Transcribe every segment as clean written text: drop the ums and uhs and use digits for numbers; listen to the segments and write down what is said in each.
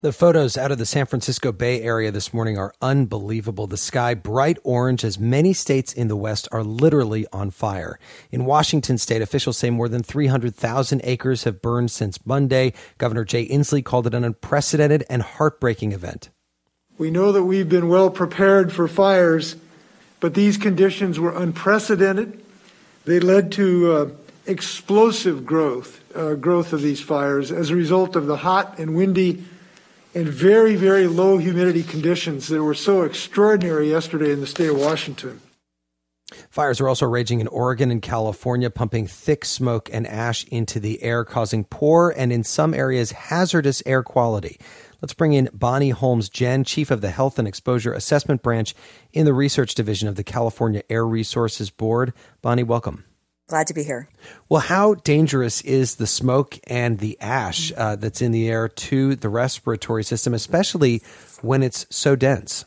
The photos out of the San Francisco Bay Area this morning are unbelievable. The sky bright orange as many states in the West are literally on fire. In Washington state, officials say more than 300,000 acres have burned since Monday. Governor Jay Inslee called it an unprecedented and heartbreaking event. We know that we've been well prepared for fires, but these conditions were unprecedented. They led to explosive growth of these fires as a result of the hot and windy and very, very low humidity conditions that were so extraordinary yesterday in the state of Washington. Fires are also raging in Oregon and California, pumping thick smoke and ash into the air, causing poor and in some areas hazardous air quality. Let's bring in Bonnie Holmes-Jenn, chief of the Health and Exposure Assessment Branch in the Research Division of the California Air Resources Board. Bonnie, welcome. Glad to be here. Well, how dangerous is the smoke and the ash that's in the air to the respiratory system, especially when it's so dense?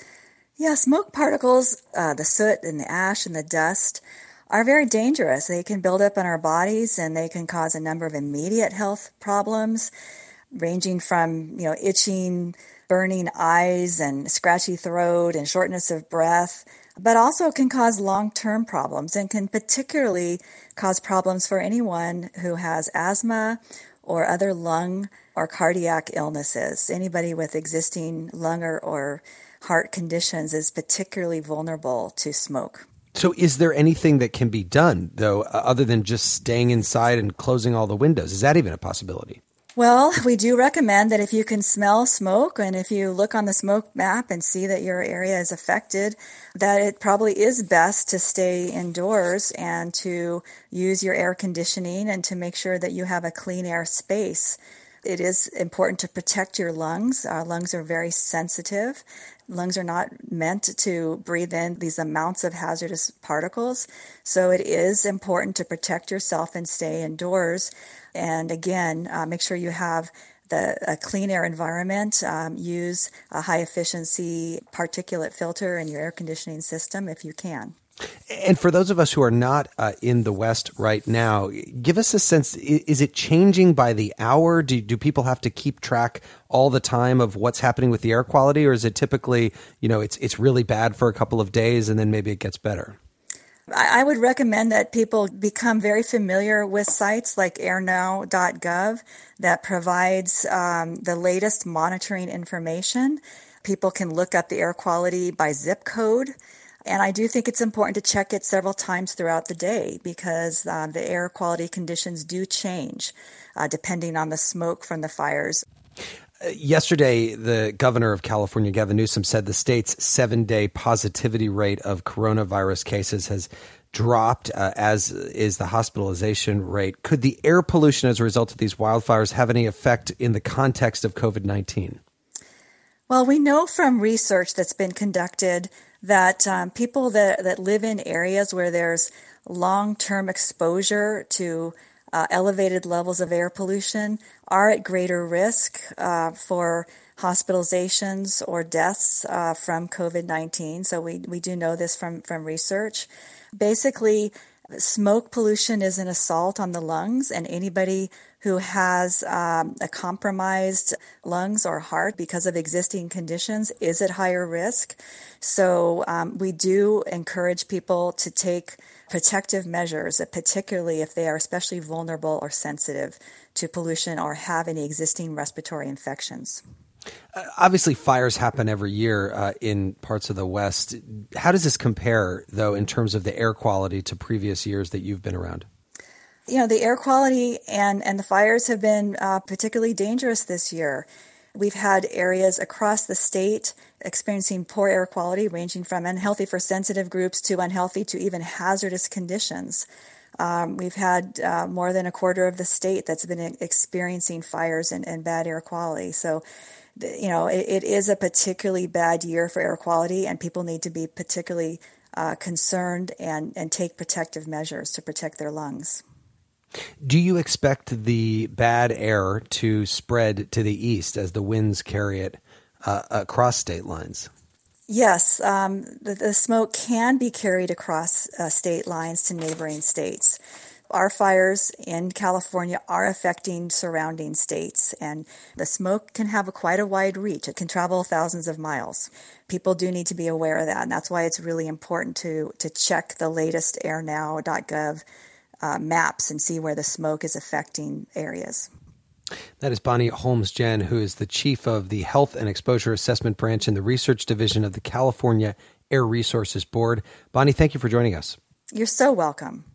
Yeah, smoke particles, the soot and the ash and the dust are very dangerous. They can build up in our bodies and they can cause a number of immediate health problems, ranging from, itching, burning eyes and scratchy throat and shortness of breath, but also can cause long-term problems and can particularly cause problems for anyone who has asthma or other lung or cardiac illnesses. Anybody with existing lung or heart conditions is particularly vulnerable to smoke. So is there anything that can be done, though, other than just staying inside and closing all the windows? Is that even a possibility? Well, we do recommend that if you can smell smoke and if you look on the smoke map and see that your area is affected, that it probably is best to stay indoors and to use your air conditioning and to make sure that you have a clean air space. It is important to protect your lungs. Our lungs are very sensitive. Lungs are not meant to breathe in these amounts of hazardous particles. So it is important to protect yourself and stay indoors. And again, make sure you have a clean air environment. Use a high efficiency particulate filter in your air conditioning system if you can. And for those of us who are not in the West right now, give us a sense, is it changing by the hour? Do people have to keep track all the time of what's happening with the air quality? Or is it typically, it's really bad for a couple of days and then maybe it gets better? I would recommend that people become very familiar with sites like airnow.gov that provides the latest monitoring information. People can look up the air quality by zip code. And I do think it's important to check it several times throughout the day because the air quality conditions do change depending on the smoke from the fires. Yesterday, the governor of California, Gavin Newsom, said the state's 7-day positivity rate of coronavirus cases has dropped, as is the hospitalization rate. Could the air pollution as a result of these wildfires have any effect in the context of COVID-19? Well, we know from research that's been conducted that people that live in areas where there's long-term exposure to elevated levels of air pollution are at greater risk for hospitalizations or deaths from COVID-19. So we do know this from research. Basically, smoke pollution is an assault on the lungs, and anybody who has a compromised lungs or heart because of existing conditions is at higher risk. So we do encourage people to take protective measures, particularly if they are especially vulnerable or sensitive to pollution or have any existing respiratory infections. Obviously, fires happen every year in parts of the West. How does this compare, though, in terms of the air quality to previous years that you've been around? The air quality and the fires have been particularly dangerous this year. We've had areas across the state experiencing poor air quality, ranging from unhealthy for sensitive groups to unhealthy to even hazardous conditions. We've had more than a quarter of the state that's been experiencing fires and bad air quality. So, it is a particularly bad year for air quality, and people need to be particularly concerned and take protective measures to protect their lungs. Do you expect the bad air to spread to the east as the winds carry it across state lines? Yes, the smoke can be carried across state lines to neighboring states. Our fires in California are affecting surrounding states, and the smoke can have quite a wide reach. It can travel thousands of miles. People do need to be aware of that, and that's why it's really important to check the latest airnow.gov maps and see where the smoke is affecting areas. That is Bonnie Holmes-Jenn, who is the chief of the Health and Exposure Assessment Branch in the Research Division of the California Air Resources Board. Bonnie, thank you for joining us. You're so welcome.